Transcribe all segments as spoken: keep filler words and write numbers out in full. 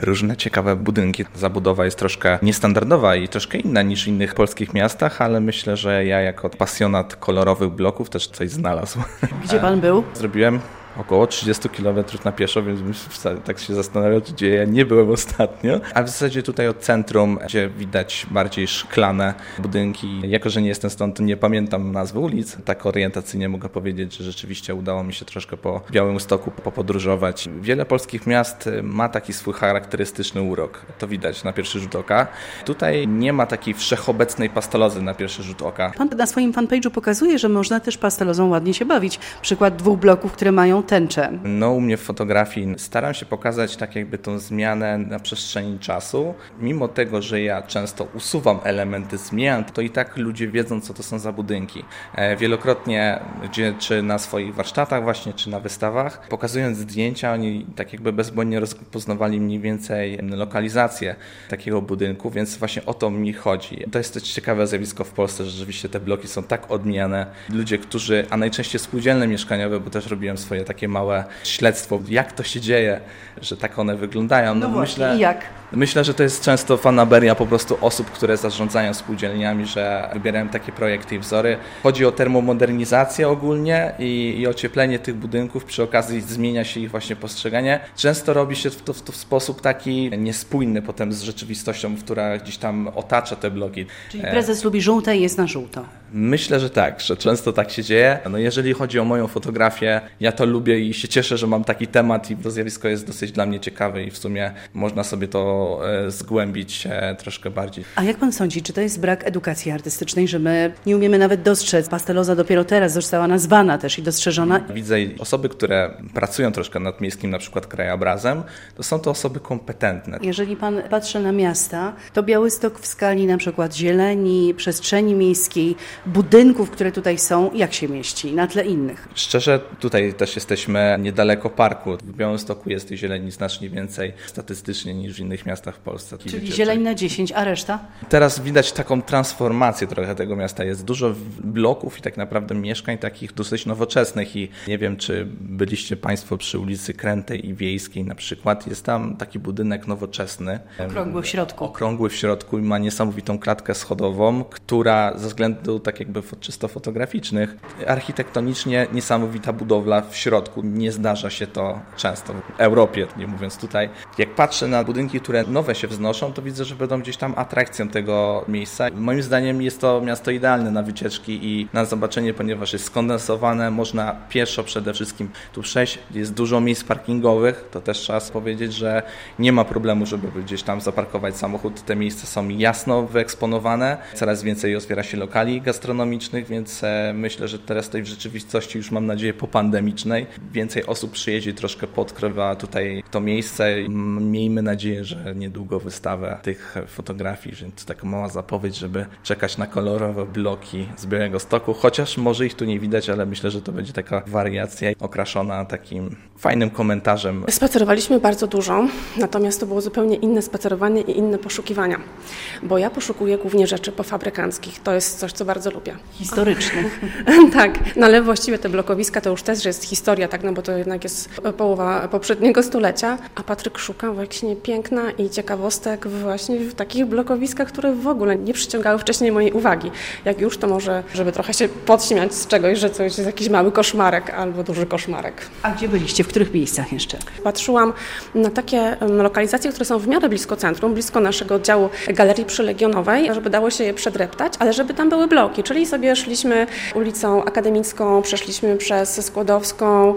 różne ciekawe budynki. Zabudowa jest troszkę niestandardowa i troszkę inna niż w innych polskich miastach, ale myślę, że ja jako pasjonat kolorowych bloków też coś znalazł. Gdzie pan był? Zrobiłem około trzydzieści kilometrów na pieszo, więc tak się zastanawiam, gdzie ja nie byłem ostatnio. A w zasadzie tutaj od centrum, gdzie widać bardziej szklane budynki. Jako że nie jestem stąd, to nie pamiętam nazwy ulic. Tak orientacyjnie mogę powiedzieć, że rzeczywiście udało mi się troszkę po Białymstoku popodróżować. Wiele polskich miast ma taki swój charakterystyczny urok. To widać na pierwszy rzut oka. Tutaj nie ma takiej wszechobecnej pastelozy na pierwszy rzut oka. Pan na swoim fanpage'u pokazuje, że można też pastelozą ładnie się bawić. Przykład dwóch bloków, które mają tęczę. No u mnie w fotografii staram się pokazać tak jakby tą zmianę na przestrzeni czasu. Mimo tego, że ja często usuwam elementy zmian, to i tak ludzie wiedzą, co to są za budynki. Wielokrotnie, gdzie czy na swoich warsztatach właśnie, czy na wystawach, pokazując zdjęcia, oni tak jakby bezbłędnie rozpoznawali mniej więcej lokalizację takiego budynku, więc właśnie o to mi chodzi. To jest też ciekawe zjawisko w Polsce, że rzeczywiście te bloki są tak odmienne. Ludzie, którzy, a najczęściej spółdzielne mieszkaniowe, bo też robiłem swoje takie małe śledztwo, jak to się dzieje, że tak one wyglądają. No, no właśnie, myślę, i jak? Myślę, że to jest często fanaberia po prostu osób, które zarządzają spółdzielniami, że wybierają takie projekty i wzory. Chodzi o termomodernizację ogólnie i, i ocieplenie tych budynków, przy okazji zmienia się ich właśnie postrzeganie. Często robi się to w, to w sposób taki niespójny potem z rzeczywistością, która gdzieś tam otacza te bloki. Czyli prezes e... lubi żółte i jest na żółto. Myślę, że tak, że często tak się dzieje. No jeżeli chodzi o moją fotografię, ja to lubię i się cieszę, że mam taki temat i to zjawisko jest dosyć dla mnie ciekawe i w sumie można sobie to e, zgłębić e, troszkę bardziej. A jak pan sądzi, czy to jest brak edukacji artystycznej, że my nie umiemy nawet dostrzec? Pasteloza dopiero teraz została nazwana też i dostrzeżona. Widzę osoby, które pracują troszkę nad miejskim na przykład krajobrazem, to są to osoby kompetentne. Jeżeli pan patrzy na miasta, to Białystok w skali na przykład zieleni, przestrzeni miejskiej, budynków, które tutaj są, jak się mieści na tle innych? Szczerze, tutaj też jesteśmy niedaleko parku. W Białymstoku jest tej zieleni znacznie więcej statystycznie niż w innych miastach w Polsce. Czyli wiecie, zieleń na dziesięć, a reszta? Teraz widać taką transformację trochę tego miasta. Jest dużo bloków i tak naprawdę mieszkań takich dosyć nowoczesnych i nie wiem, czy byliście Państwo przy ulicy Krętej i Wiejskiej na przykład. Jest tam taki budynek nowoczesny. Okrągły w środku. Okrągły w środku i ma niesamowitą klatkę schodową, która ze względu tak jakby czysto fotograficznych, architektonicznie niesamowita budowla w środku. Nie zdarza się to często w Europie, nie mówiąc tutaj. Jak patrzę na budynki, które nowe się wznoszą, to widzę, że będą gdzieś tam atrakcją tego miejsca. Moim zdaniem jest to miasto idealne na wycieczki i na zobaczenie, ponieważ jest skondensowane, można pieszo przede wszystkim tu przejść. Jest dużo miejsc parkingowych, to też trzeba powiedzieć, że nie ma problemu, żeby gdzieś tam zaparkować samochód. Te miejsca są jasno wyeksponowane, coraz więcej otwiera się lokali gastronomicznych, więc myślę, że teraz tej w rzeczywistości już mam nadzieję popandemicznej więcej osób przyjedzie, troszkę podkrywa tutaj to miejsce. Miejmy nadzieję, że niedługo wystawę tych fotografii, więc taka mała zapowiedź, żeby czekać na kolorowe bloki z Białegostoku, chociaż może ich tu nie widać, ale myślę, że to będzie taka wariacja okraszona takim fajnym komentarzem. Spacerowaliśmy bardzo dużo, natomiast to było zupełnie inne spacerowanie i inne poszukiwania, bo ja poszukuję głównie rzeczy pofabrykanckich. To jest coś, co bardzo lubię. Historycznych. Tak, no ale właściwie te blokowiska to już też jest historia, tak, no bo to jednak jest połowa poprzedniego stulecia, a Patryk szuka właśnie piękna i ciekawostek właśnie w takich blokowiskach, które w ogóle nie przyciągały wcześniej mojej uwagi. Jak już, to może, żeby trochę się podśmiać z czegoś, że coś jest jakiś mały koszmarek albo duży koszmarek. A gdzie byliście? W których miejscach jeszcze? Patrzyłam na takie lokalizacje, które są w miarę blisko centrum, blisko naszego oddziału Galerii Przylegionowej, żeby dało się je przedreptać, ale żeby tam były bloki, czyli sobie szliśmy ulicą Akademicką, przeszliśmy przez Skłodowską,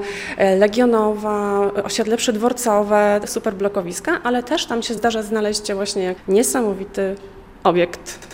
Legionowa, osiedle przydworcowe, super blokowiska, ale też tam się zdarza znaleźć właśnie niesamowity obiekt.